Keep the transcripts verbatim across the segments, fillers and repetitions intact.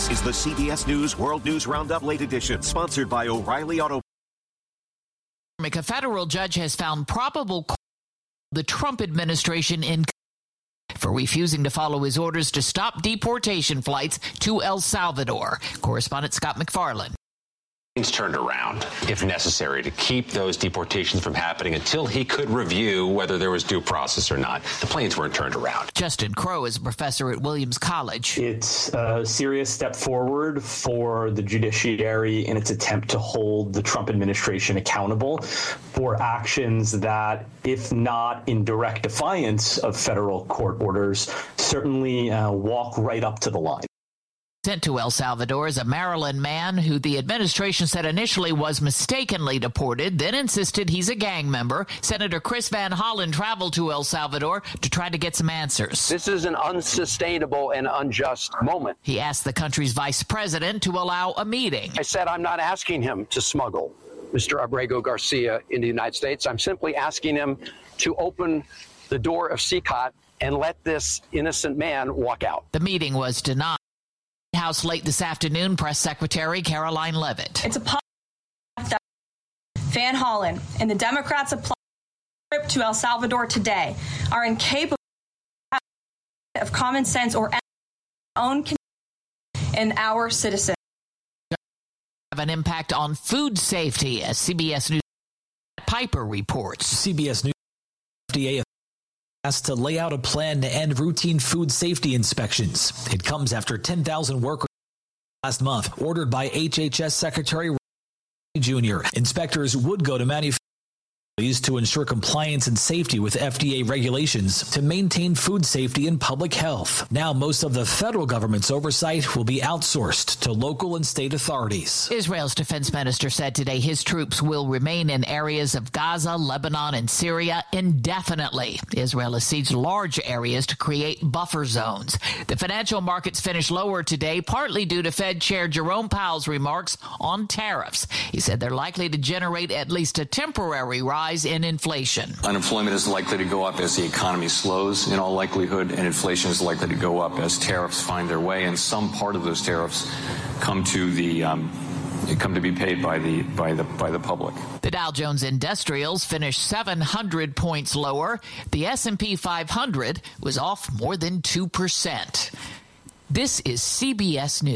This is the C B S News World News Roundup Late Edition, sponsored by O'Reilly Auto. A federal judge has found probable cause of the Trump administration in for refusing to follow his orders to stop deportation flights to El Salvador. Correspondent Scott McFarland. Things turned around, if necessary, to keep those deportations from happening until he could review whether there was due process or not. The planes weren't turned around. Justin Crow is a professor at Williams College. It's a serious step forward for the judiciary in its attempt to hold the Trump administration accountable for actions that, if not in direct defiance of federal court orders, certainly uh, walk right up to the line. Sent to El Salvador is a Maryland man who the administration said initially was mistakenly deported, then insisted he's a gang member. Senator Chris Van Hollen traveled to El Salvador to try to get some answers. This is an unsustainable and unjust moment. He asked the country's vice president to allow a meeting. I said I'm not asking him to smuggle Mister Abrego Garcia into the United States. I'm simply asking him to open the door of C C O T and let this innocent man walk out. The meeting was denied. House late this afternoon, Press Secretary Caroline Leavitt. It's a positive that Van Hollen and the Democrats apply trip to El Salvador today are incapable of common sense or own in our citizens. Have an impact on food safety, as C B S News Piper reports. C B S News F D A asked to lay out a plan to end routine food safety inspections. It comes after ten thousand workers last month, ordered by H H S Secretary Junior Inspectors would go to manufacturers to ensure compliance and safety with F D A regulations to maintain food safety and public health. Now, most of the federal government's oversight will be outsourced to local and state authorities. Israel's defense minister said today his troops will remain in areas of Gaza, Lebanon, and Syria indefinitely. Israel has sieged large areas to create buffer zones. The financial markets finished lower today, partly due to Fed Chair Jerome Powell's remarks on tariffs. He said they're likely to generate at least a temporary rise in inflation. Unemployment is likely to go up as the economy slows in all likelihood, and inflation is likely to go up as tariffs find their way, and some part of those tariffs come to the um, come to be paid by the by the by the public. The Dow Jones Industrials finished seven hundred points lower. The S and P five hundred was off more than two percent. This is C B S News.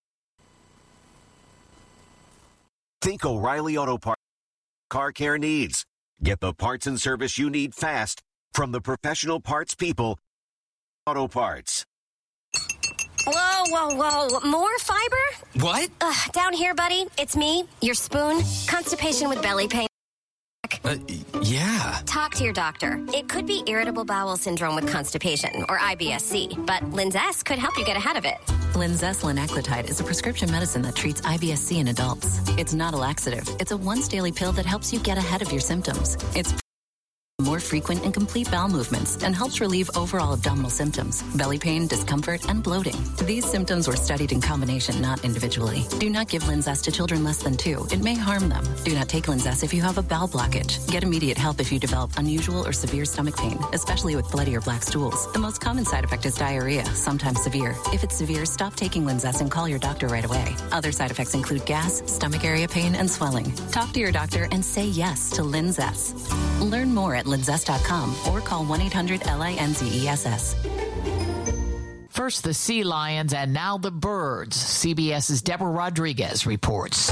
Think O'Reilly Auto Parts. Car care needs. Get the parts and service you need fast from the professional parts people. Auto Parts. Whoa, whoa, whoa. More fiber? What? Uh, down here, buddy. It's me, your spoon. Constipation with belly pain. Uh, yeah. Talk to your doctor. It could be irritable bowel syndrome with constipation, or I B S C, but Linzess could help you get ahead of it. Linzess linaclotide is a prescription medicine that treats I B S C in adults. It's not a laxative. It's a once-daily pill that helps you get ahead of your symptoms. It's more frequent and complete bowel movements and helps relieve overall abdominal symptoms, belly pain, discomfort, and bloating. These symptoms were studied in combination, not individually. Do not give Linzess to children less than two. It may harm them. Do not take Linzess if you have a bowel blockage. Get immediate help if you develop unusual or severe stomach pain, especially with bloody or black stools. The most common side effect is diarrhea, sometimes severe. If it's severe, stop taking Linzess and call your doctor right away. Other side effects include gas, stomach area pain, and swelling. Talk to your doctor and say yes to Linzess. Learn more at linzess dot com or call one eight hundred L I N Z E S S. First the sea lions and now the birds. CBS's Deborah Rodriguez reports.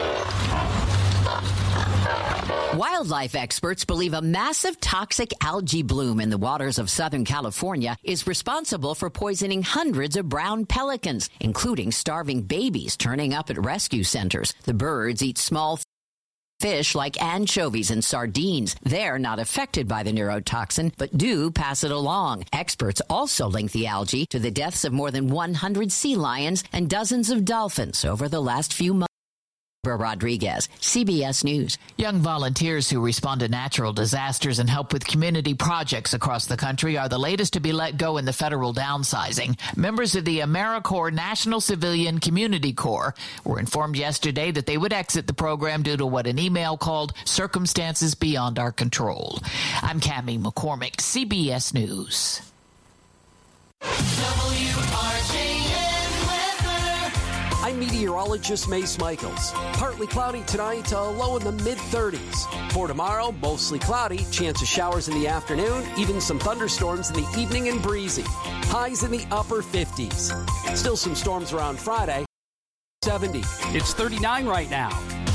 Wildlife experts believe a massive toxic algae bloom in the waters of Southern California is responsible for poisoning hundreds of brown pelicans, including starving babies turning up at rescue centers. The birds eat small fish like anchovies and sardines. They're not affected by the neurotoxin, but do pass it along. Experts also link the algae to the deaths of more than one hundred sea lions and dozens of dolphins over the last few months. Rodriguez, C B S News. Young volunteers who respond to natural disasters and help with community projects across the country are the latest to be let go in the federal downsizing. Members of the AmeriCorps National Civilian Community Corps were informed yesterday that they would exit the program due to what an email called circumstances beyond our control. I'm Cammie McCormick, C B S News. W R J N weather. I'm meteorologist Mace Michaels. Partly cloudy tonight, a low in the mid-thirties. For tomorrow, mostly cloudy, chance of showers in the afternoon, even some thunderstorms in the evening and breezy. Highs in the upper fifties. Still some storms around Friday. seventy. It's thirty-nine right now.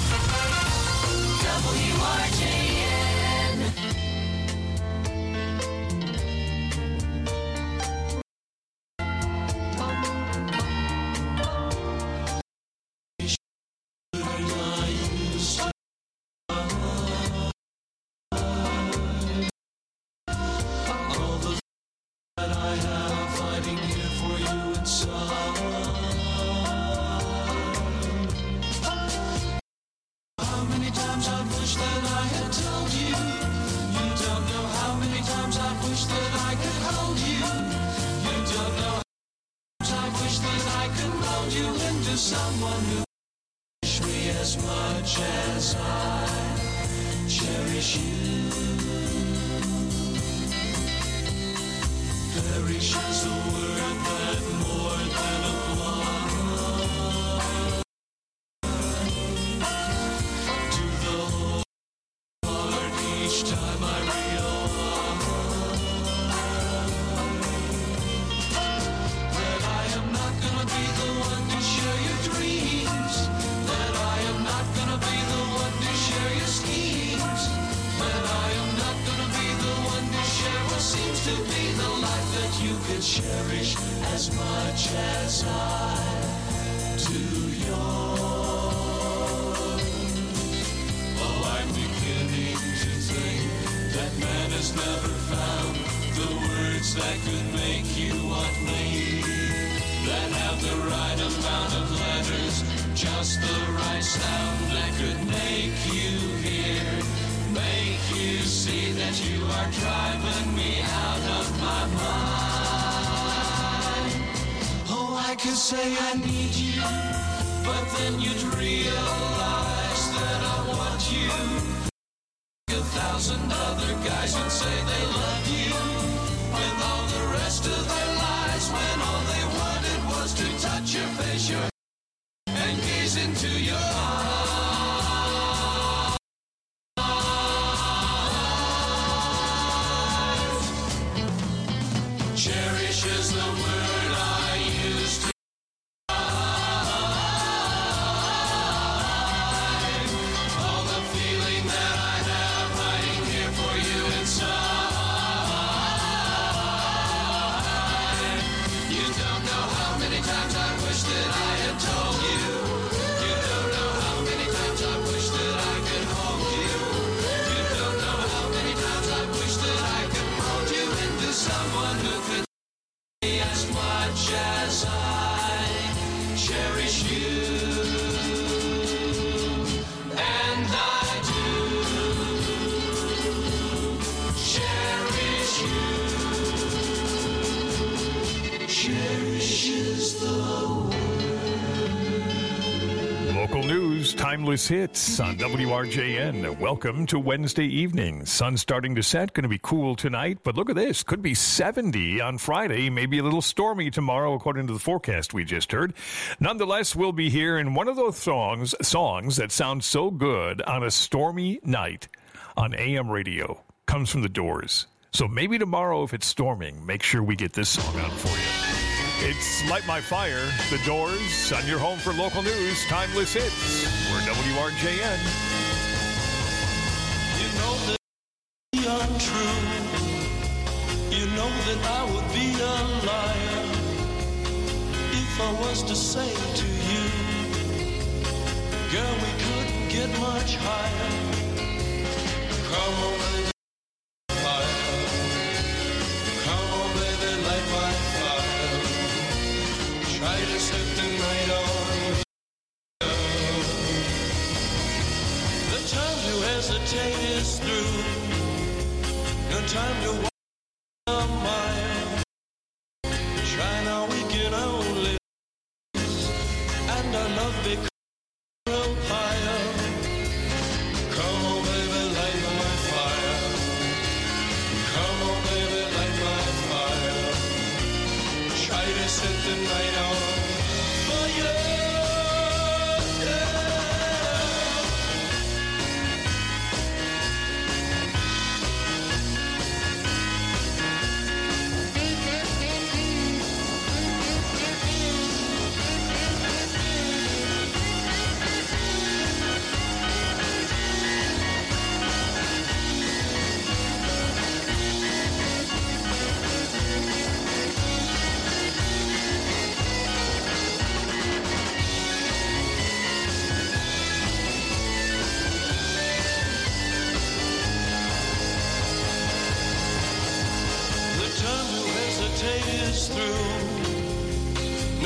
W R J N. Someone who cherish me as much as I cherish you. Perish is a word that more than applies to the whole heart each time I realize that I am not gonna be the one to share your dreams, that I am not gonna be the one to share your schemes, that I am not gonna be the one to share what seems to be the life that you could cherish as much as I do yours. Oh, I'm beginning to think that man has never found the words that could make you want me, that have the right amount of letters, just the right sound that could make you hear, make you see that you are driving me out of my mind. Oh, I could say I need you, but then you'd realize that I want you. A thousand other guys would say they love you with all the rest of their lives, when all they wanted was to touch your face, your and gaze into your eyes. Cherish is the word I use to all the feeling that I have hiding here for you inside. You don't know how many times I wish that I had told you. You don't know how many times I wish that I could hold you. You don't know how many times I wish that I could mold you into someone who could be as much as I cherish you. And I do cherish you. Cherish is the Local news, timeless hits on W R J N. Welcome to Wednesday evening. Sun starting to set, going to be cool tonight, but look at this. Could be seventy on Friday, maybe a little stormy tomorrow, according to the forecast we just heard. Nonetheless, we'll be here in one of those songs, songs that sound so good on a stormy night on A M radio. Comes from The Doors. So maybe tomorrow, if it's storming, make sure we get this song out for you. It's Light My Fire, The Doors, on your home for local news, timeless hits. We're W R J N. You know that be untrue. You know that I would be a liar if I was to say to you, girl, we couldn't get much higher. Come on, baby, fire. Come on, baby, light my fire. Try to set the night on. The time to hesitate is through. No time to walk a mile. Try now, we can only lose. And our love becomes real higher. Come on, baby, light my fire. Come on, baby, light my fire. Try to set the night on for you.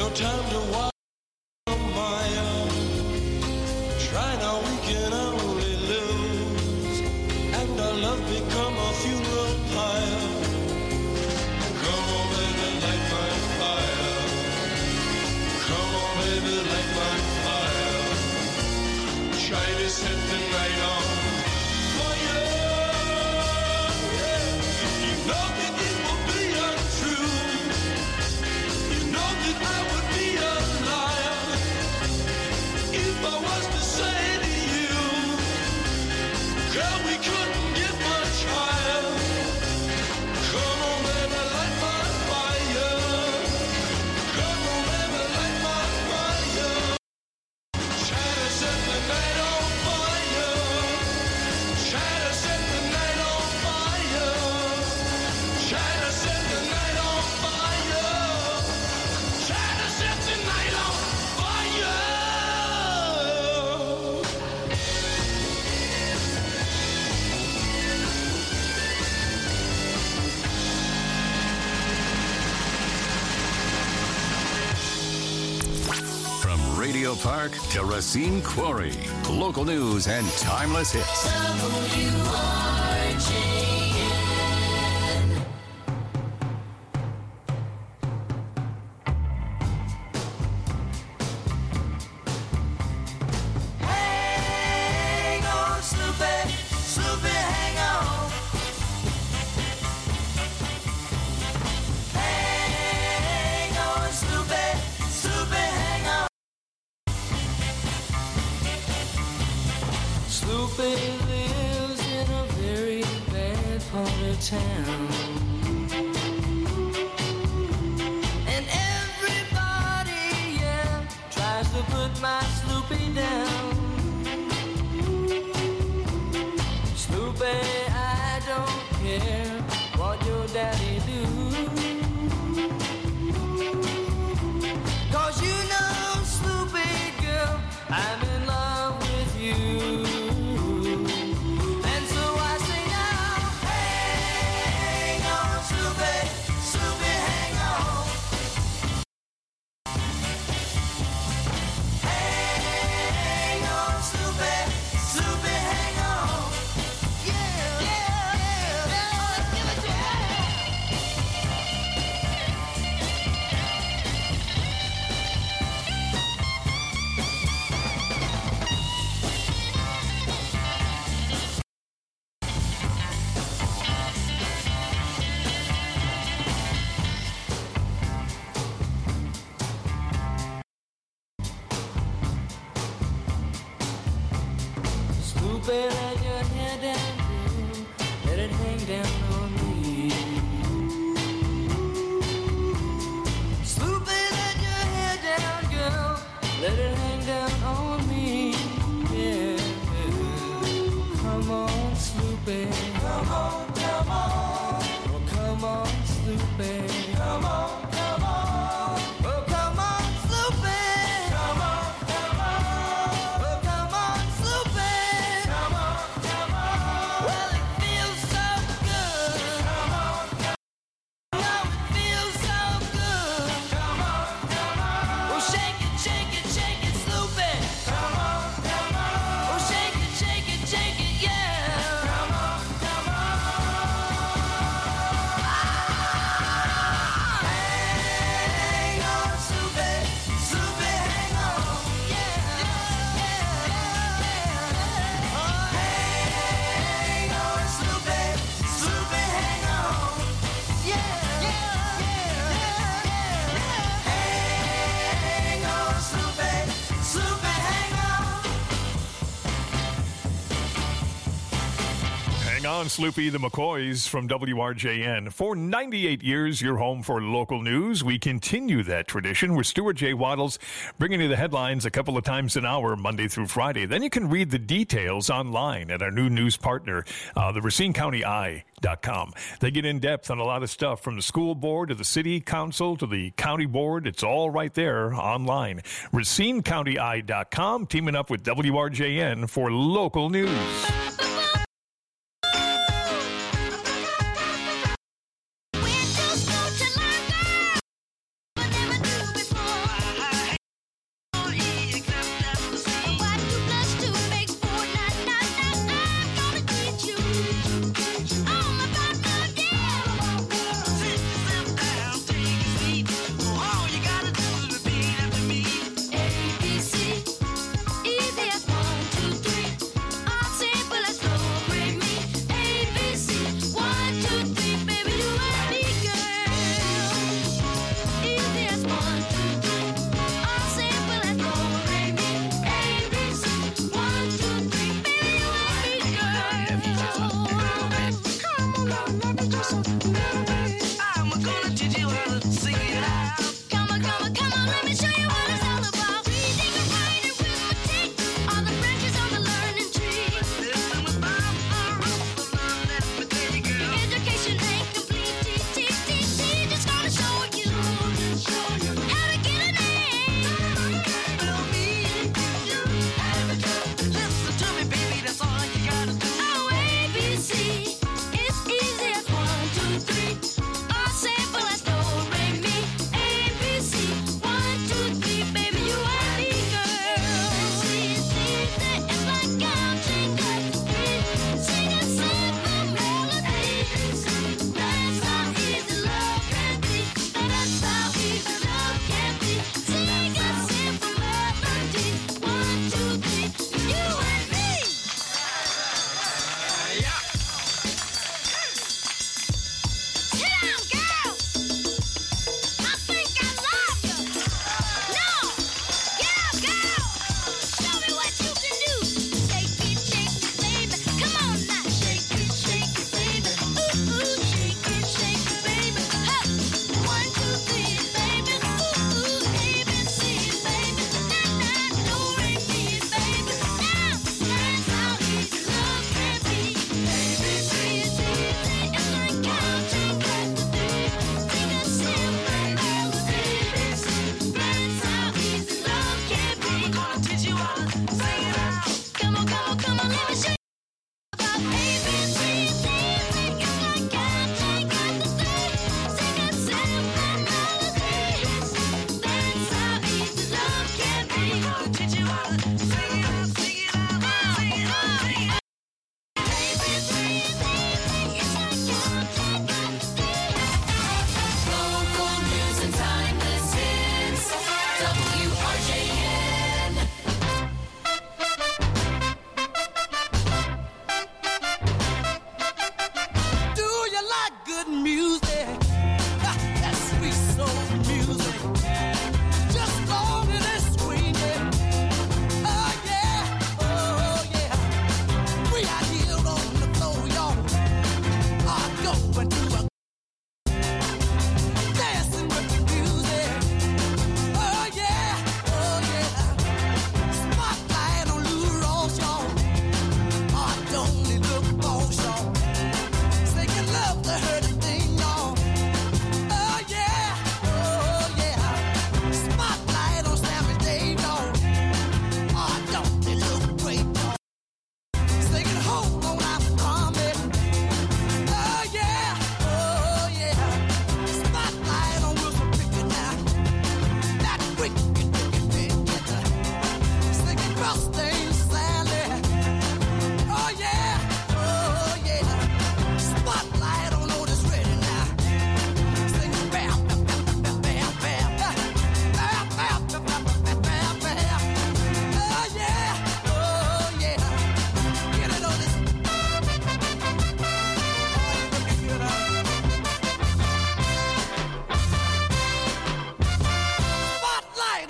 no time to walk a mile. Try now, we can only lose, and our love become a funeral pyre. Come on, baby, light my fire. Come on, baby, light my fire. Try to set the night on fire. Yeah. You know that it will be untrue. You know that I would be a liar if I was to say to you, girl, we couldn't get much higher. Come on, baby, light my fire. Come on, baby, light my fire. Try to set the night on fire. Try to set the night on fire. Try to set the night on fire. Try to set the night on fire. From Radio Park to Racine Quarry, local news and timeless hits. W R J N. Hang on, Snoopy, Snoopy, hang on. Hang on, Snoopy, Snoopy, hang on. Snoopy lives in a very bad part of town. And everybody, yeah, tries to put my Snoopy down. Snoopy, I don't care what your daddy do. 'Cause you know, Snoopy girl, I'm in love with you. And so I say now, hang on, Snoopy, Snoopy, hang on. Hang on, Snoopy, Snoopy, hang on. Yeah, yeah, yeah, yeah, give it to you. Snoopy, let your hair down, girl. Let it hang down on me. Snoopy, let your hair down, girl. Let it hang down on me. Yeah. Come on, Snoopy. Come on, come on. Oh, come on, Snoopy. Come on, come on. Oh, come on, Snoopy. Come on, come on. Oh, come on, Snoopy. Come on, come on. Well, it feels so good. Come on, come on. No, it feels so good. Come on, come on. Oh, shake it, shake it, shake it, Snoopy. Come on, come on. Oh, shake it, shake it, shake it, yeah. Come on, come on. Hang on, Snoopy, Snoopy, hang on. Yeah, yeah, yeah. Oh, hang on, Snoopy, Snoopy, hang on. Yeah, yeah, yeah. Hang on, Snoopy, Snoopy, hang on. Hang on, Sloopy, the McCoys from W R J N. For ninety-eight years, you're home for local news. We continue that tradition with Stuart J. Waddles, bringing you the headlines a couple of times an hour, Monday through Friday. Then you can read the details online at our new news partner, uh, the Racine County Eye dot com. They get in depth on a lot of stuff, from the school board to the city council to the county board. It's all right there online. Racine County Eye dot com, teaming up with W R J N for local news.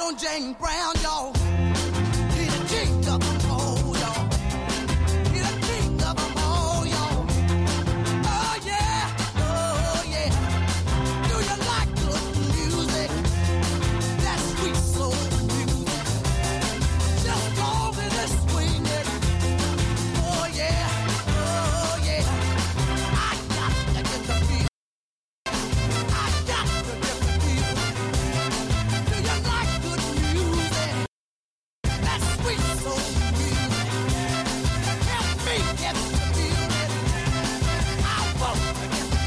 on Jane Brown, y'all. He's the king of them all, y'all. He's the king of them all, y'all. Oh, yeah, oh, yeah. Do you like good music? That sweet soul music. Just go with the swing it. Oh, yeah, oh, yeah. I got to get the feel. I got to get the feel. Do you like good music? That sweet soul music. Help me get the feeling. I want to get the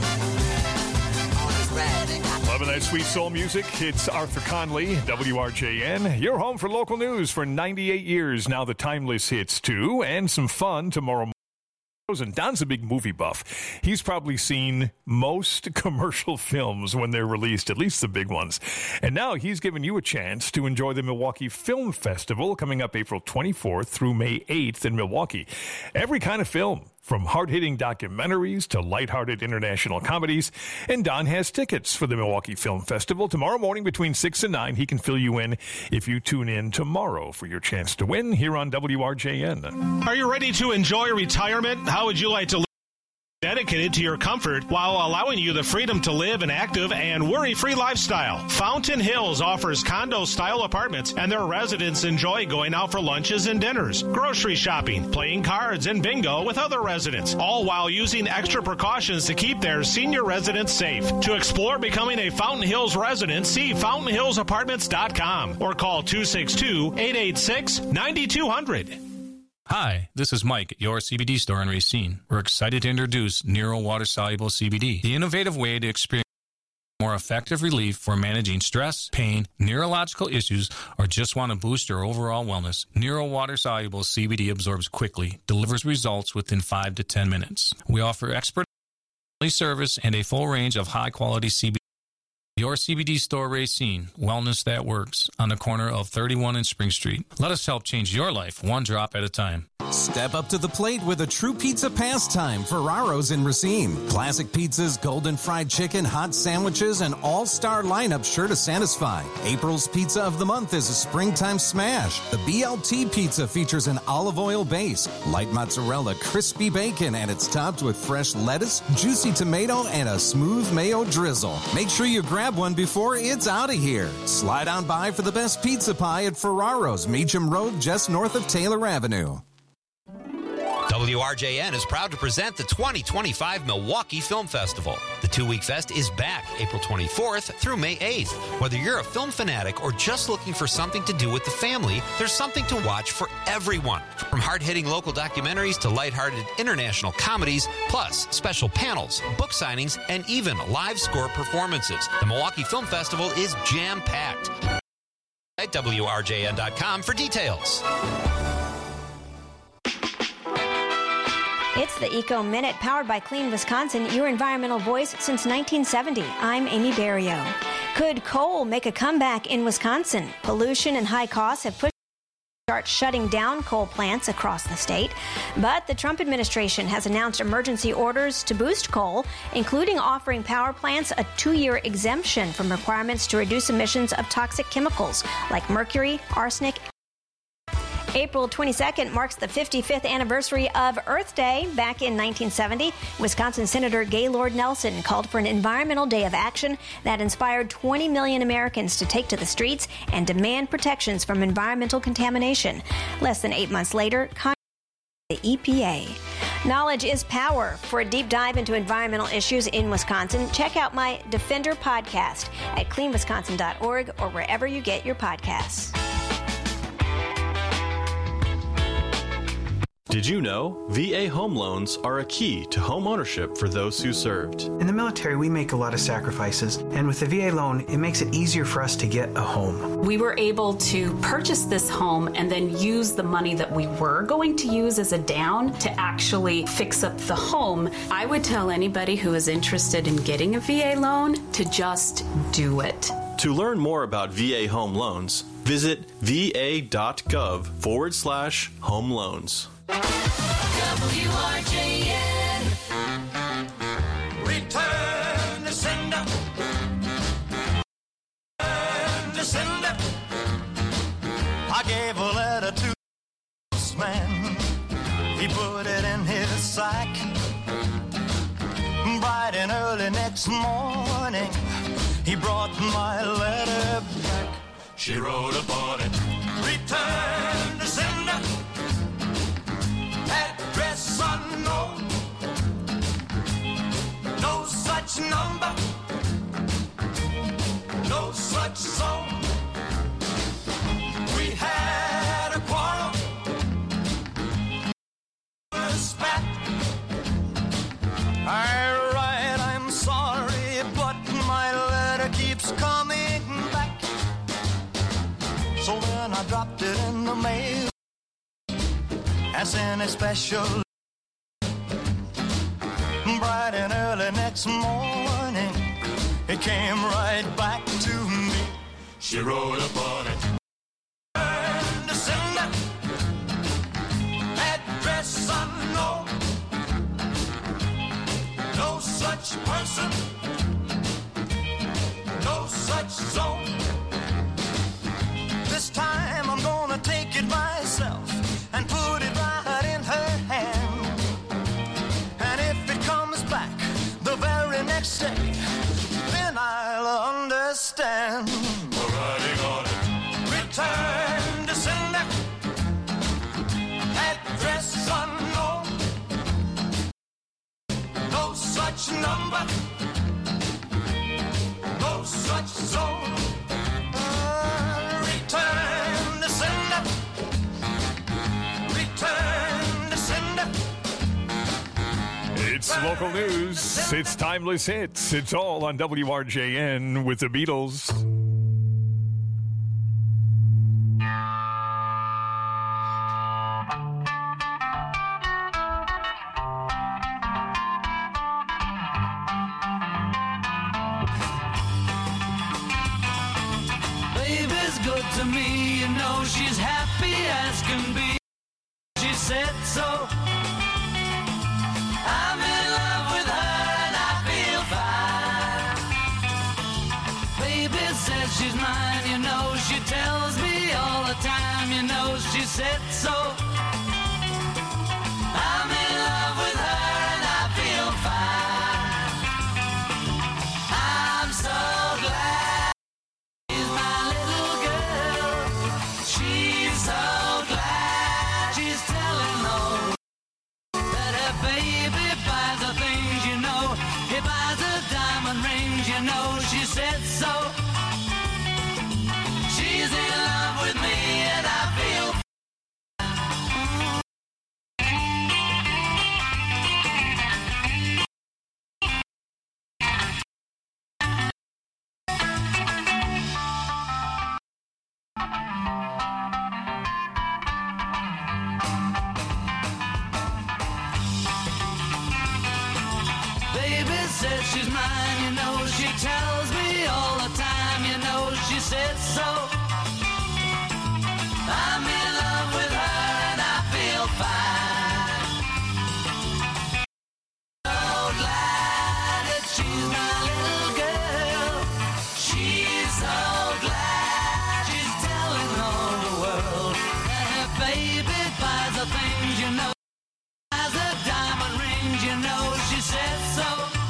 feeling. On his ready, got Loving that sweet soul music. It's Arthur Conley, W R J N. You're home for local news for ninety-eight years. Now the timeless hits, too, and some fun tomorrow morning. And Don's a big movie buff. He's probably seen most commercial films when they're released, at least the big ones. And now he's given you a chance to enjoy the Milwaukee Film Festival coming up April twenty-fourth through May eighth in Milwaukee. Every kind of film, from hard-hitting documentaries to lighthearted international comedies. And Don has tickets for the Milwaukee Film Festival. Tomorrow morning between six and nine, he can fill you in if you tune in tomorrow for your chance to win here on W R J N. Are you ready to enjoy retirement? How would you like to live? Dedicated to your comfort while allowing you the freedom to live an active and worry-free lifestyle. Fountain Hills offers condo-style apartments, and their residents enjoy going out for lunches and dinners, grocery shopping, playing cards, and bingo with other residents, all while using extra precautions to keep their senior residents safe. To explore becoming a Fountain Hills resident, see fountain hills apartments dot com or call two six two, eight eight six, nine two zero zero. Hi, this is Mike at your C B D store in Racine. We're excited to introduce Nero Water Soluble C B D, the innovative way to experience more effective relief for managing stress, pain, neurological issues, or just want to boost your overall wellness. Nero Water Soluble C B D absorbs quickly, delivers results within five to ten minutes. We offer expert service and a full range of high-quality C B D. Your C B D store, Racine, wellness that works, on the corner of thirty-one and Spring Street. Let us help change your life one drop at a time. Step up to the plate with a true pizza pastime, Ferraro's in Racine. Classic pizzas, golden fried chicken, hot sandwiches, and all-star lineup sure to satisfy. April's pizza of the month is a springtime smash. The B L T pizza features an olive oil base, light mozzarella, crispy bacon, and it's topped with fresh lettuce, juicy tomato, and a smooth mayo drizzle. Make sure you grab one before it's out of here. Slide on by for the best pizza pie at Ferraro's, Meacham Road, just north of Taylor Avenue. W R J N is proud to present the twenty twenty-five Milwaukee Film Festival. The two-week fest is back April twenty-fourth through May eighth. Whether you're a film fanatic or just looking for something to do with the family, there's something to watch for everyone. From hard-hitting local documentaries to lighthearted international comedies, plus special panels, book signings, and even live score performances. The Milwaukee Film Festival is jam-packed. At W R J N dot com for details. It's the Eco Minute, powered by Clean Wisconsin, your environmental voice since nineteen seventy. I'm Amy Barrio. Could coal make a comeback in Wisconsin? Pollution and high costs have pushed start shutting down coal plants across the state. But the Trump administration has announced emergency orders to boost coal, including offering power plants a two-year exemption from requirements to reduce emissions of toxic chemicals like mercury, arsenic. April twenty-second marks the fifty-fifth anniversary of Earth Day. Back in nineteen seventy, Wisconsin Senator Gaylord Nelson called for an environmental day of action that inspired twenty million Americans to take to the streets and demand protections from environmental contamination. Less than eight months later, Congress the E P A. Knowledge is power. For a deep dive into environmental issues in Wisconsin, check out my Defender podcast at clean wisconsin dot org or wherever you get your podcasts. Did you know V A home loans are a key to home ownership for those who served? In the military, we make a lot of sacrifices, and with the V A loan, it makes it easier for us to get a home. We were able to purchase this home and then use the money that we were going to use as a down to actually fix up the home. I would tell anybody who is interested in getting a V A loan to just do it. To learn more about V A home loans, visit va.gov forward slash home loans. W R J N. Return to sender. Return to sender. I gave a letter to the postman. He put it in his sack. Bright and early next morning, he brought my letter back. She wrote upon it, return to sender, address unknown, no such number, no such zone. We had a quarrel, a spat. I write, I'm sorry, but my letter keeps coming back. So then I dropped it in the mail as in a special. Bright and early next morning, it came right back to me. she wrote upon it. Return to sender, address unknown, no such person, no such zone. This time I'm gonna take it myself and put it right in her hand. And if it comes back the very next day, then I'll understand. The writing on it. Return to sender, address unknown, no such number, no such zone. Uh, return to sender, return to sender. It's local news. It's timeless hits. It's all on W R J N with the Beatles. Baby's good to me, you know she's happy as can be. She said so. I'm in love with her and I feel fine. Baby says she's mine, you know she tells me all the time, you know she said so. I'm in love with her and I feel fine. I'm so glad she's my little girl. She's so glad she's telling all that her baby buys the things, you know. He buys the diamond rings, you know. She said so. She's in love with me and I feel Baby says she's mine, you know. She tells me all the time, you know. She said so. I'm in love with her and I feel fine. So glad that she's my little girl. She's so glad she's telling all the world that her baby buys the things, you know. Buys the diamond rings, you know. She said so.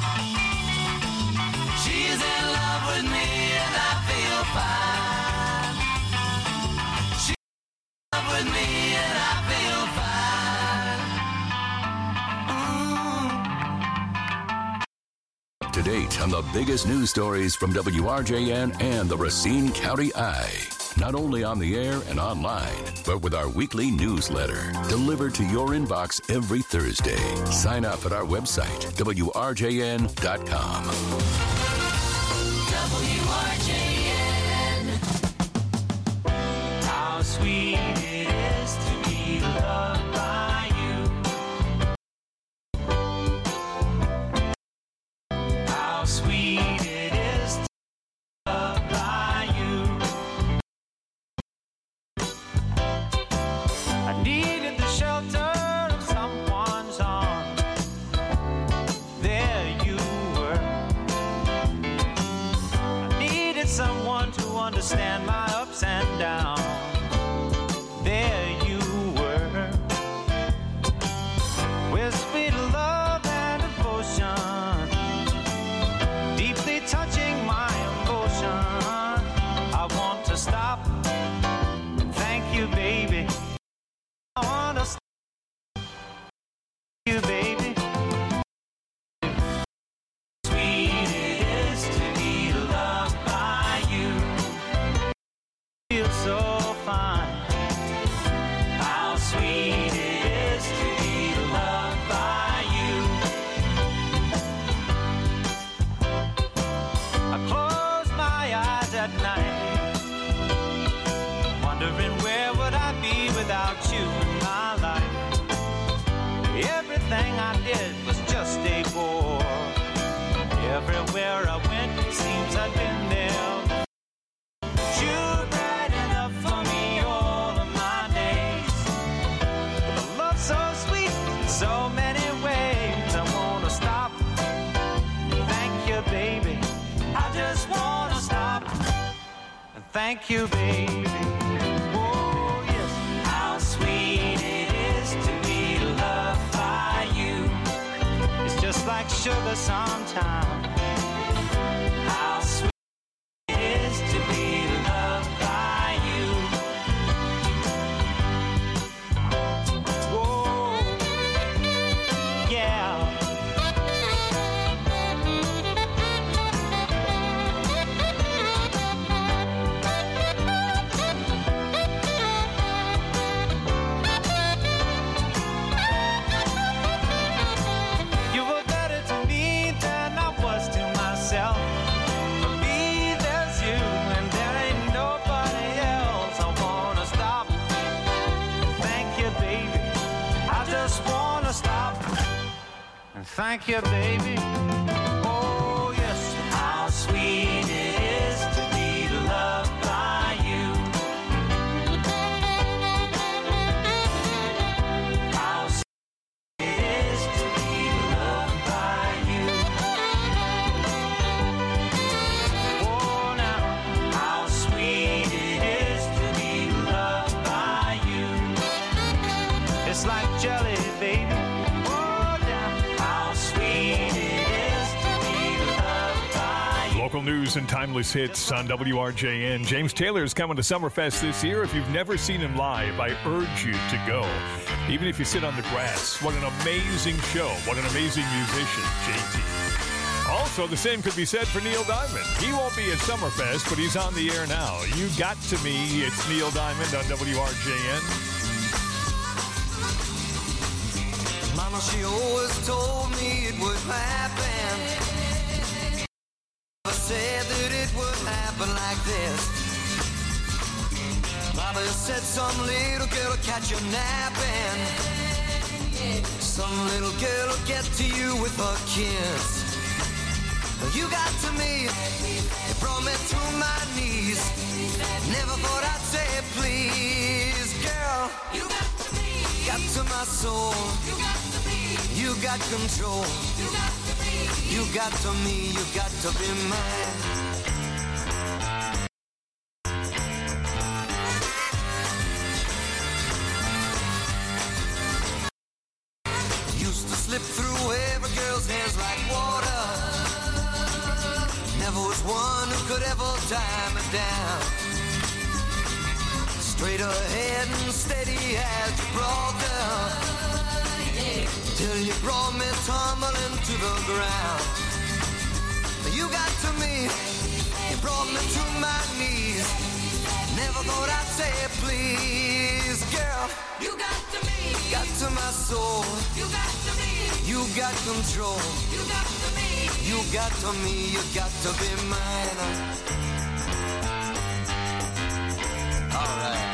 She's in love with me and I feel fine. She's in love with me and I feel fine. To date on the biggest news stories from W R J N and the Racine County Eye. Not only on the air and online, but with our weekly newsletter delivered to your inbox every Thursday. Sign up at our website, W R J N dot com. W R J N. How sweet it is to be loved by you. How sweet it is to be loved by you. I needed the shelter of someone's arms. There you were. I needed someone to understand my ups and downs. everything I did was just a bore. Everywhere I went, it seems I'd been there. You brighten up for me all of my days. With a love so sweet in so many ways, I wanna stop. Thank you, baby. I just wanna stop. And thank you, baby. Oh, yes. How sweet it is to be loved by you. It's just like sugar sometimes. How sweet it is to be loved by you. Whoa, yeah. You were better to me than I was to myself. For me, there's you, and there ain't nobody else. I wanna stop. Thank you, baby. I just wanna stop. And thank you, baby. Oh, yes. How sweet it is to be loved by you. How sweet it is to be loved by you. Oh, now, how sweet it is to be loved by you. It's like jelly, baby. Oh, now, how sweet it is to be loved by you. Local news and timeless hits on W R J N. James Taylor is coming to Summerfest this year. If you've never seen him live, I urge you to go. Even if you sit on the grass, what an amazing show. What an amazing musician, J T. Also, the same could be said for Neil Diamond. He won't be at Summerfest, but he's on the air now. You got to me. It's Neil Diamond on W R J N. Mama, she always told me it would happen. I said that it would happen like this. Mama said some little girl will catch you napping. Some little girl will get to you with a kiss. You got to me, it brought me to my knees. Never thought I'd say please, girl. You got to me, got to my soul. You got to me, you got control. You got to me, you got to me, you got to be mine. Used to slip through every girl's hands like water. Never was one who could ever tie me down. Straight ahead and steady as Gibraltar, till you brought me tumbling to the ground. You got to me, you brought me to my knees. Never thought I'd say please, girl. You got to me, got to my soul. You got to me, you got control. You got to me, you got to me, you got to be mine. All right.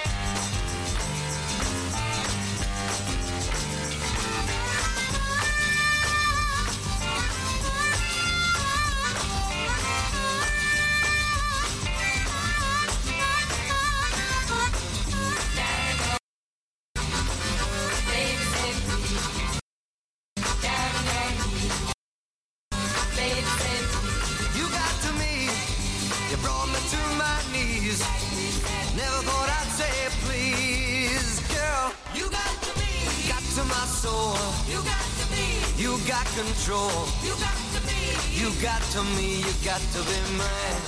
You got to me, you brought me to my knees. Never thought I'd say please, girl. You got to me, got to my soul. You got to me, you got control. You got to me, you got to me, you got to be mine.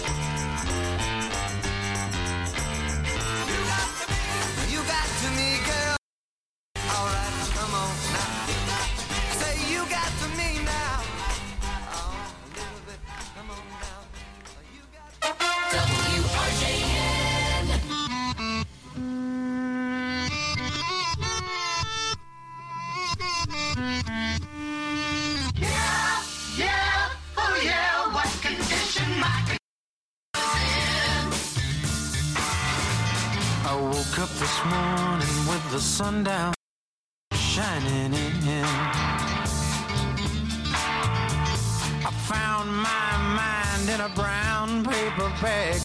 You got to me, you got to me, girl. All right, come on now. Say you got to me now. W R J N. Yeah, yeah, oh yeah, what condition my I woke up this morning with the sun down, shining in. bag.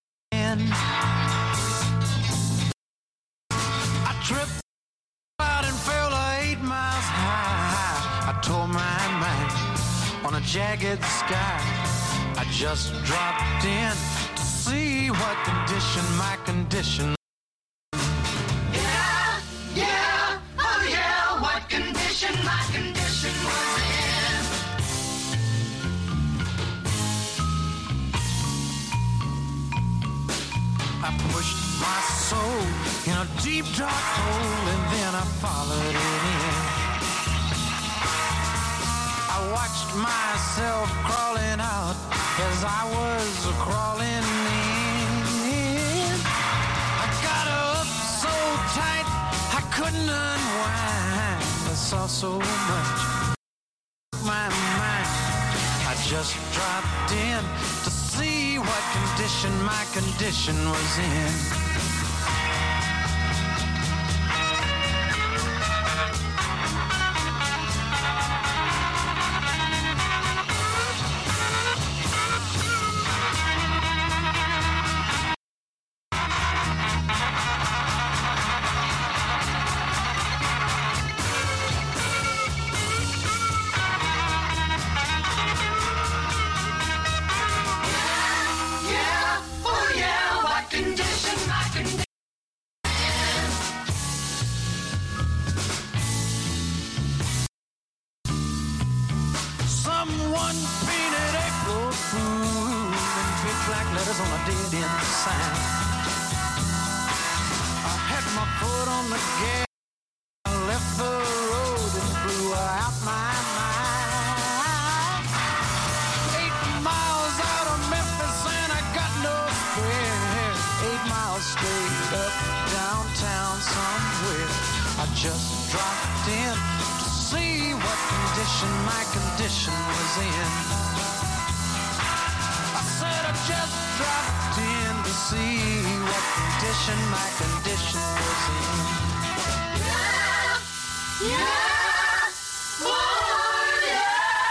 I tripped out and fell eight miles high. I tore my mind on a jagged sky. I just dropped in to see what condition my condition. Yeah, yeah, oh yeah, what condition my condition was in. I pushed my soul in a deep dark hole and then I followed it in. I watched myself crawling out as I was crawling in. I got up so tight I couldn't unwind. I saw so much my mind. I just dropped in to see what condition my condition was in. Someone painted April Fool in big black letters on a dead end sign. I had my foot on the gas, I left the road and blew out my mind. Eight miles out of Memphis and I got no spare. Eight miles straight up downtown somewhere. I just dropped in to see what condition my condition was in. I said I just dropped in to see what condition my condition was in. Yeah, yeah, oh yeah.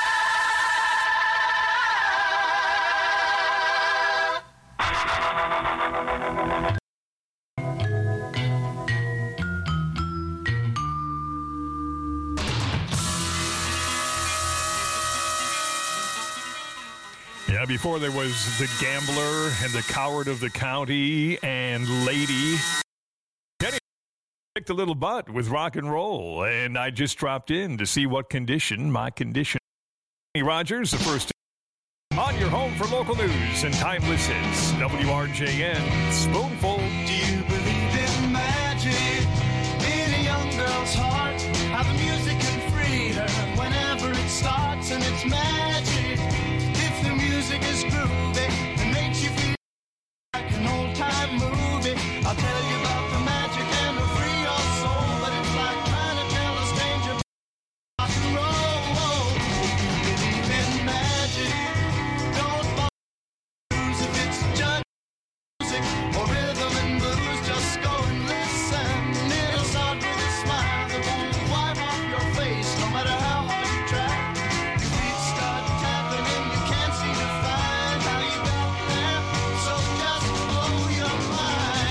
Yeah, before there was the gambler and the coward of the county and lady. Kenny kicked a little butt with rock and roll, and I just dropped in to see what condition my condition. Kenny Rogers, the first on your home for local news and timeless hits. W R J N, Spoonful. Do you believe in magic in a young girl's heart? How the music can free her whenever it starts, and it's magic. The music is groovy and makes you feel like an old-time movie. I'll tell you about the magic and will free your soul, but it's like trying to tell a stranger rock and roll. If you believe in magic, don't fall blues. If it's just music or rhythm and blues, just go and listen. It'll start with a smile that won't wipe off your face, no matter how hard you try. Your feet start tapping and you can't seem to find how you got there, so just blow your mind.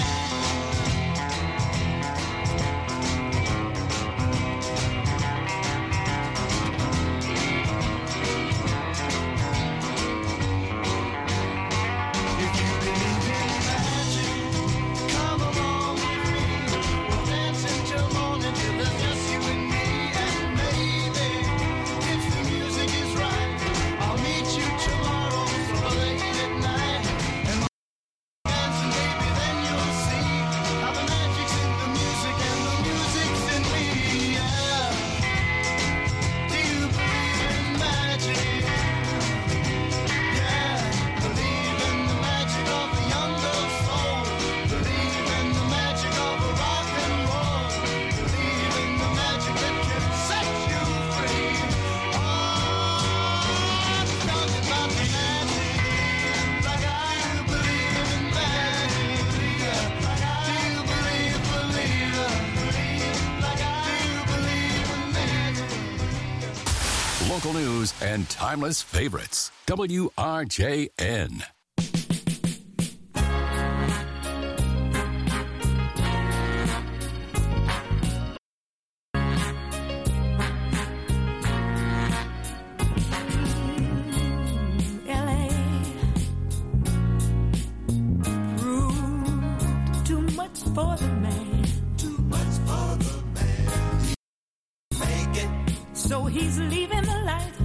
If you believe in magic, come along with me. We'll dance until morning till there's just you and me. And maybe, if the music is right, I'll meet you tomorrow so late at night. And we'll dance and maybe then you'll see how the magic's in the music and the music's in me. Yeah. Do you believe in magic? Yeah. Believe in the magic of the young girl's soul. Believe in the magic of a rock and roll. Believe in the magic that can set you free. Oh, I'm talking about the magic. Like I do believe in magic. Do you believe, believe it? Like I do believe in magic. Local news and timeless favorites. W R J N. for the man. Too much for the man. Make it. So he's leaving the life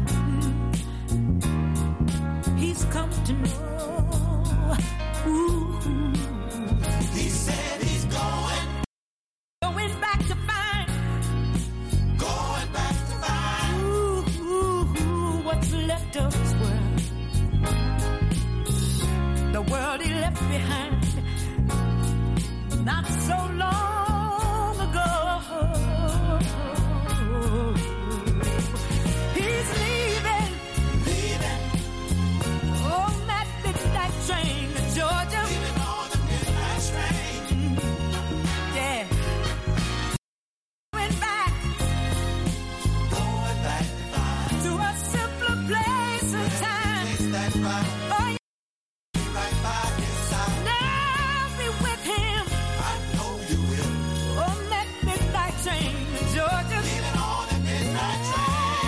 he's come to know. Ooh. He said he's going, going back to find, going back to find. Ooh, ooh, ooh, what's left of his world, the world he left behind not so long ago. He's leaving, leaving on that midnight train to Georgia. Leaving on the midnight train. Yeah. Going back, going back to a simpler place and time. Takes that ride. Oh, yeah. Right by his side. Now be with him. I know you will. On that midnight train to Georgia. Leaving on the midnight train.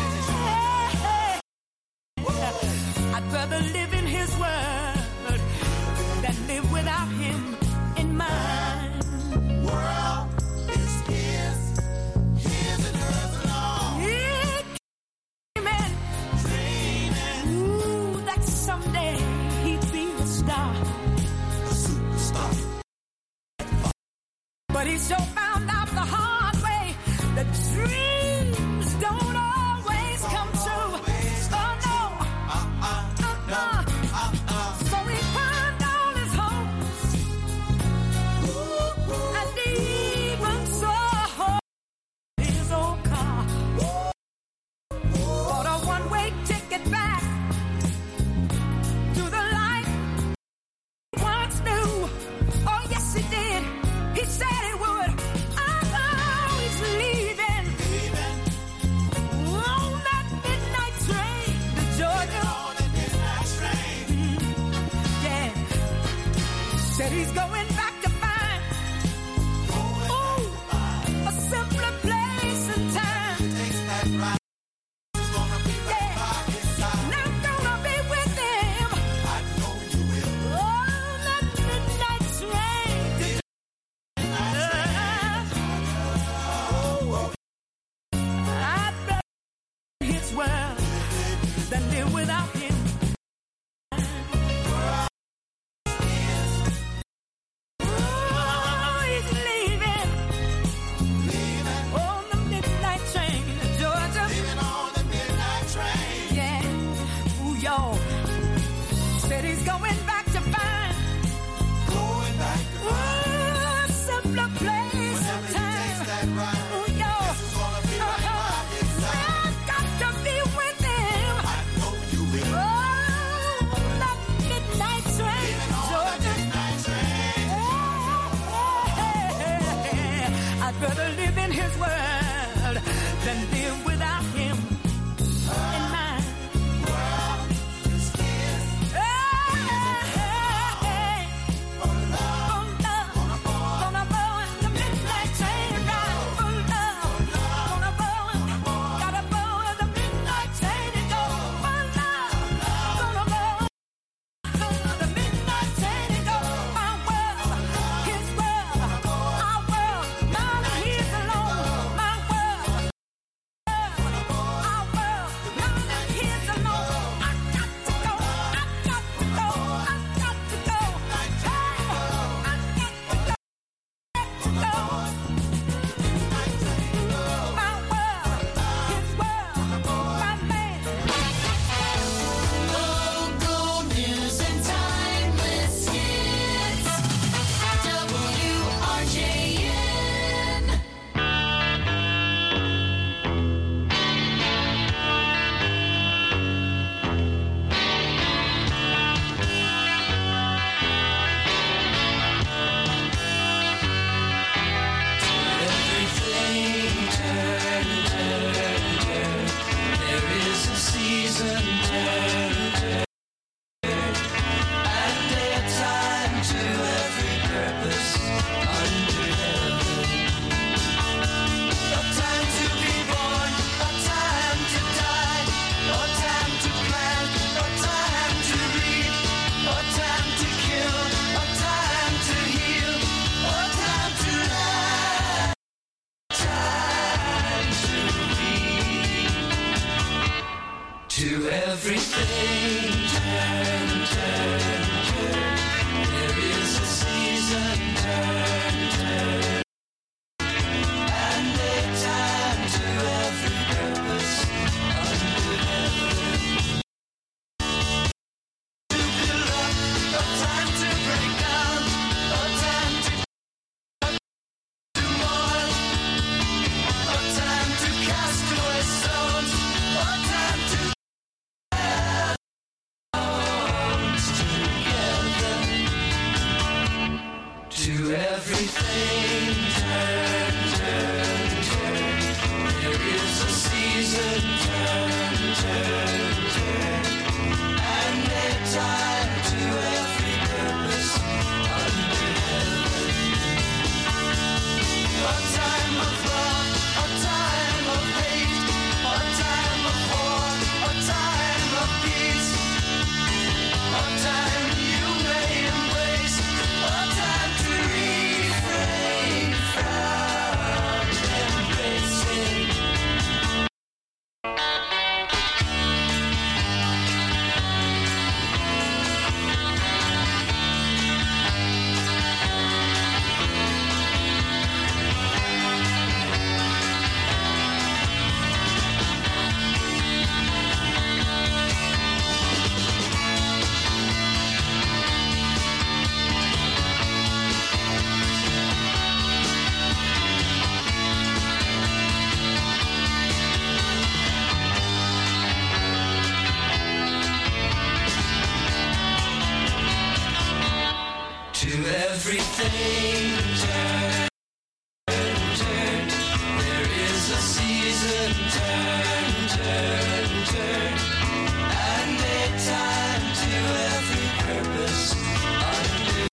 I'd rather live in his world than live without him in mine. World is his, his and hers alone. Yeah, dreaming, dreaming. Ooh, that someday he'd be a star, a superstar. But he sure found out the hard way that dreams don't always come true. Oh no. Uh-uh, uh-uh. So he found all his hopes, and even saw his old car. Bought a one-way ticket back to the life he once knew. Oh yes he did. He said he would. Oh, he's leaving, leaving on that midnight train to Georgia. Said he's going back to find, ooh, a simpler place and time. Takes that ride. He's gonna be right by his side. And I'm gonna be with him. I know you will. On that midnight train. I'd rather his world than live without him. Said he's going back to find, going back to find, ooh, a simpler place and time. Ooh, yo, uh-huh. I've got to be with him. I know you will. Oh, that midnight train, Georgia. Midnight train. Hey, hey, hey. I'd rather live in his world than live without him in mine. To everything, turn, turn, turn. There is a season, turn, turn, turn. And a time to every purpose under heaven. A time of love, a time of hate, a time of war, a time of peace, a time you may embrace, a time to refrain from embracing. To everything, turn, turn. There is a season, turn, turn, turn. And a time to every purpose under.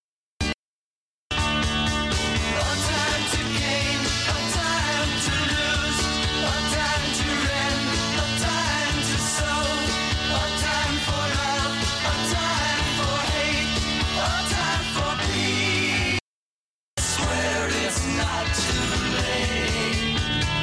A time to gain, a time to lose, a time to rend, a time to sow, a time for love, a time for hate, a time for peace. Where it's not too late.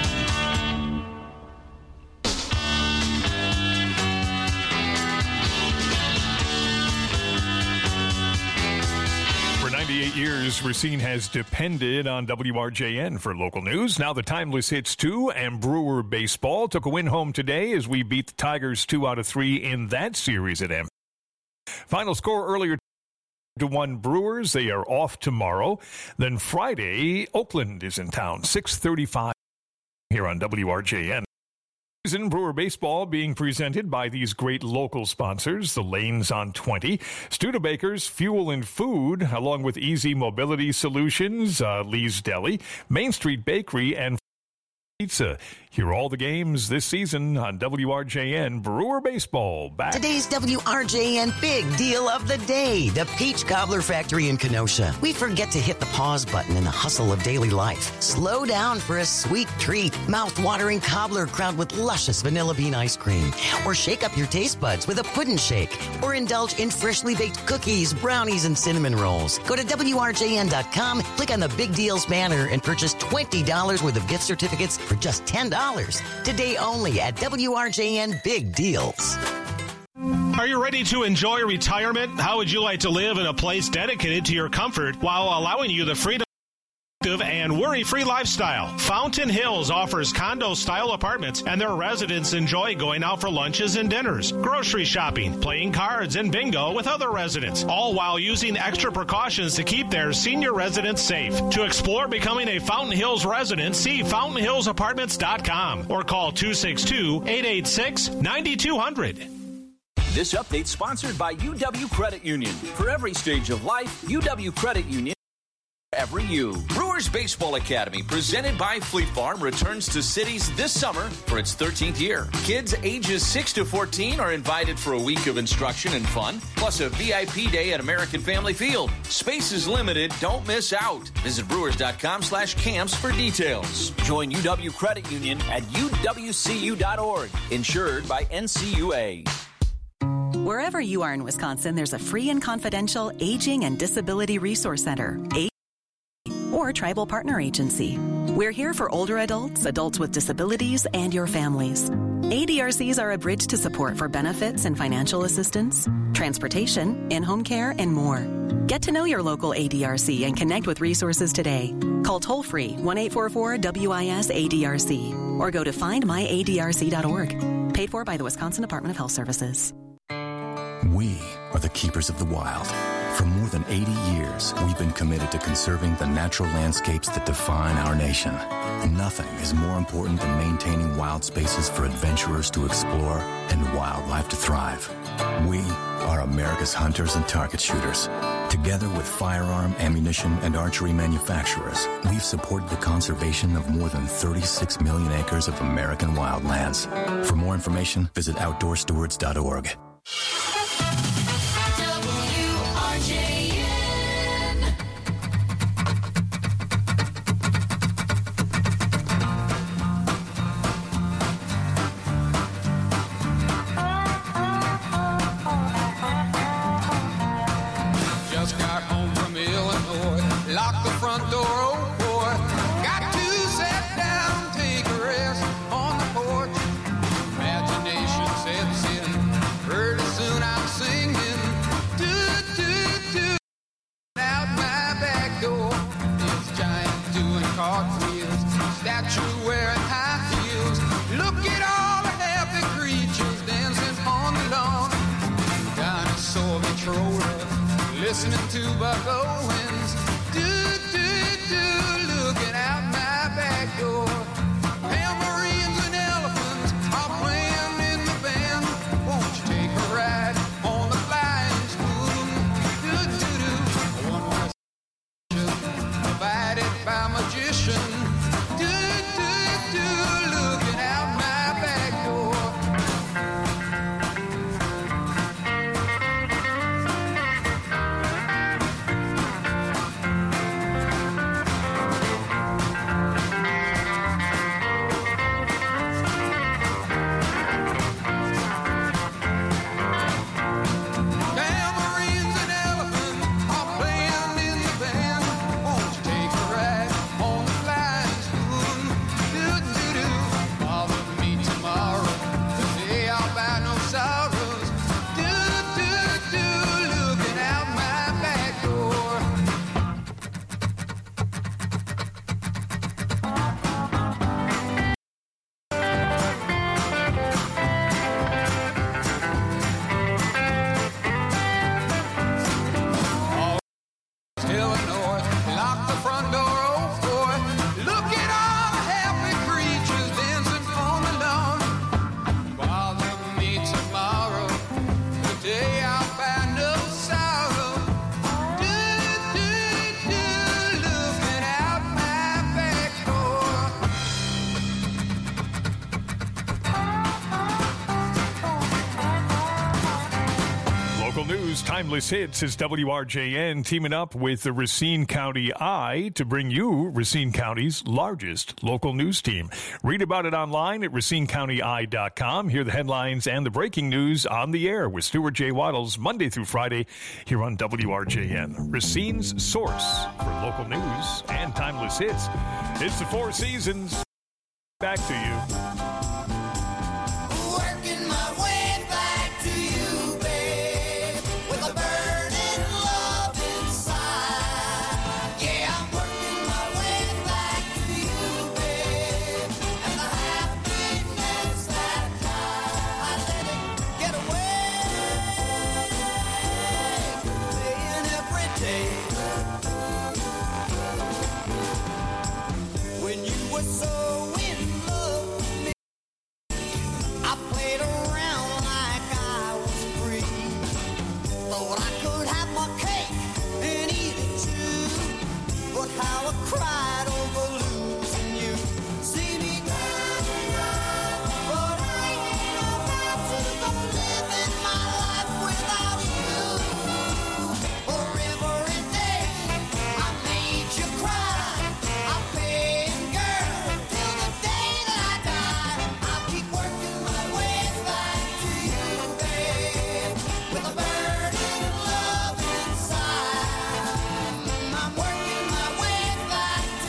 For ninety-eight years, Racine has depended on W R J N for local news. Now the Timeless Hits two and Brewer Baseball took a win home today as we beat the Tigers two out of three in that series at M. Final score earlier to one Brewers. They are off tomorrow. Then Friday, Oakland is in town, six thirty-five here on W R J N. Season Brewer Baseball being presented by these great local sponsors, the Lanes on twenty, Studebakers Fuel and Food, along with Easy Mobility Solutions, uh, Lee's Deli, Main Street Bakery, and Pizza. Hear all the games this season on W R J N Brewer Baseball. Back. Today's W R J N big deal of the day, the Peach Cobbler Factory in Kenosha. We forget to hit the pause button in the hustle of daily life. Slow down for a sweet treat, mouth-watering cobbler crowned with luscious vanilla bean ice cream. Or shake up your taste buds with a pudding shake. Or indulge in freshly baked cookies, brownies, and cinnamon rolls. Go to W R J N dot com, click on the Big Deals banner, and purchase twenty dollars worth of gift certificates for just ten dollars. Today only at W R J N Big Deals. Are you ready to enjoy retirement? How would you like to live in a place dedicated to your comfort while allowing you the freedom and worry-free lifestyle? Fountain Hills offers condo-style apartments, and their residents enjoy going out for lunches and dinners, grocery shopping, playing cards, and bingo with other residents, all while using extra precautions to keep their senior residents safe. To explore becoming a Fountain Hills resident, see fountain hills apartments dot com or call two six two, eight eight six, nine two zero zero. This update sponsored by U W Credit Union. For every stage of life, U W Credit Union. Every you. Brewers Baseball Academy, presented by Fleet Farm, returns to cities this summer for its thirteenth year. Kids ages six to fourteen are invited for a week of instruction and fun, plus a V I P day at American Family Field. Space is limited. Don't miss out. Visit brewers dot com slash camps for details. Join U W Credit Union at U W C U dot org. Insured by N C U A. Wherever you are in Wisconsin, there's a free and confidential Aging and Disability Resource Center, or Tribal Partner Agency. We're here for older adults, adults with disabilities, and your families. A D R Cs are a bridge to support for benefits and financial assistance, transportation, in-home care, and more. Get to know your local A D R C and connect with resources today. Call toll-free one eight four four W I S A D R C or go to find my A D R C dot org. Paid for by the Wisconsin Department of Health Services. We are the keepers of the wild. For more than eighty years, we've been committed to conserving the natural landscapes that define our nation. Nothing is more important than maintaining wild spaces for adventurers to explore and wildlife to thrive. We are America's hunters and target shooters. Together with firearm, ammunition, and archery manufacturers, we've supported the conservation of more than thirty-six million acres of American wildlands. For more information, visit outdoor stewards dot org. Just got home from Illinois, locked the front door, oh boy. Got to sit down, take a rest on the porch. Imagination sets in, pretty soon I'm singing. Do, do, do. Out my back door, this giant doing cartwheels, statue wearing high heels. Look at all the happy creatures dancing on the lawn. Dinosaur patrolling, listening to Buck Owens. Do, do, do, looking out my back door. Tambourines and elephants are playing in the band. Won't you take a ride on the flying spoon? Do, do, do. One more provided by magician. Do, do, do, looking out my back door. Tambourines and elephants are playing in the band. Won't you take a ride on the flying spoon? Do, do, do. Bother me tomorrow, today I'll buy no sorrows. Do, do, do, looking out my back door. Illinois, lock the front door, oh boy. Look at all the happy creatures dancing on the lawn. Bother me tomorrow, the day I'll find no sorrow. Do, do, do, looking out my back door. Local news, timeless hits is W R J N teaming up with the Racine County Eye to bring you Racine County's largest local news team. Read about it online at racine county eye dot com. Hear the headlines and the breaking news on the air with Stuart J. Waddles Monday through Friday here on W R J N. Racine's source for local news and timeless hits. It's the Four Seasons. Back to you. Working my way back to you, babe, with a burning love inside. Yeah, I'm working my way back to you, babe, and the happiness that I let it get away, playing every day. When you were so in love with me, I played around like I was free. Thought I could have my cake and eat it too. But how I cried over losing you. See me down and down, but I ain't about to go living my life without you. For every day I made you cry, I paid girl till the day that I die. I'll keep working my way back to you, babe, with a burning love inside. I'm working my way back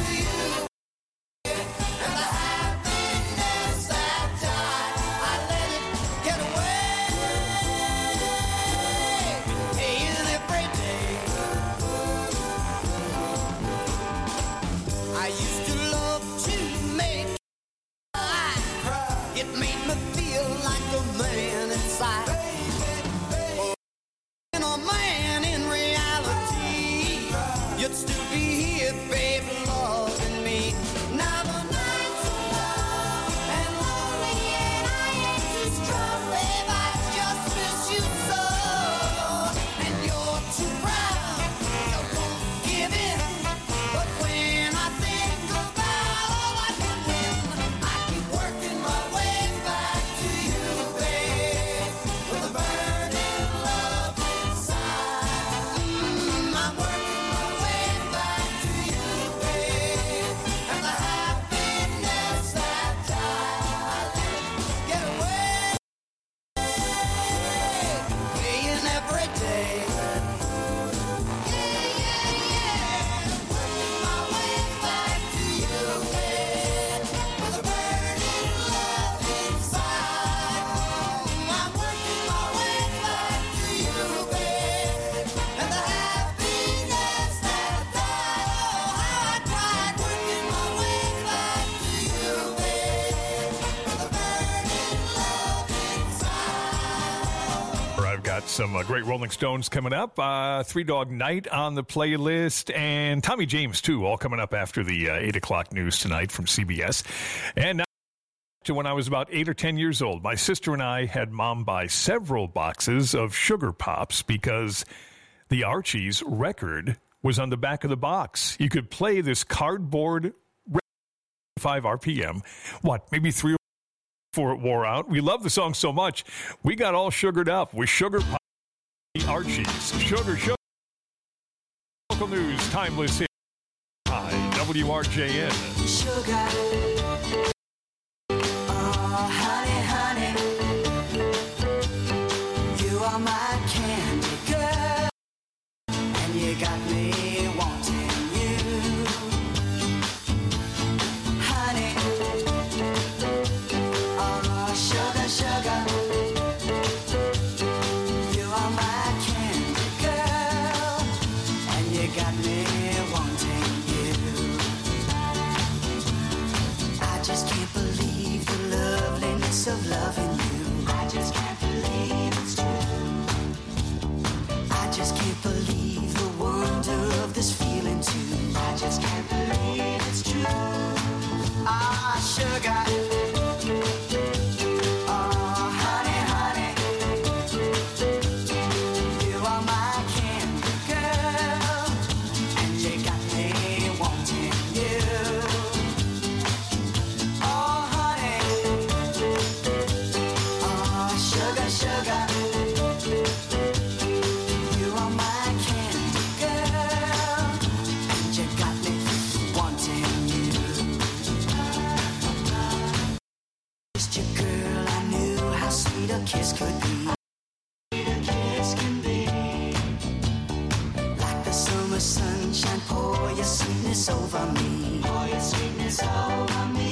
got some uh, great Rolling Stones coming up. Uh, Three Dog Night on the playlist. And Tommy James, too, all coming up after the uh, eight o'clock news tonight from C B S. And now to when I was about eight or ten years old, my sister and I had Mom buy several boxes of Sugar Pops because the Archies record was on the back of the box. You could play this cardboard five R P M, what, maybe three or four before it wore out. We love the song so much, we got all sugared up with Sugar Pop, the Archies. Sugar, sugar. Local news, timeless hit. Hi, W R J N. Sugar. Oh, honey, honey. You are my candy girl. And you got me wanting you. Honey. Oh, sugar, sugar. You are my candy girl. And you got me wanting you. I just can't believe the loveliness of loving you. I just can't believe it's true. I just can't believe the wonder of this feeling too. I just can't believe it's true. Ah, sugar. Oh, honey, honey. You are my candy girl. And you got me wanting you. Oh, honey. Oh, sugar, sugar. You are my candy girl. And you got me wanting you. Kissed you, girl, I knew how sweet a kiss could be. Sweet a kiss can be. Like the summer sunshine, pour your sweetness over me. Pour your sweetness over me.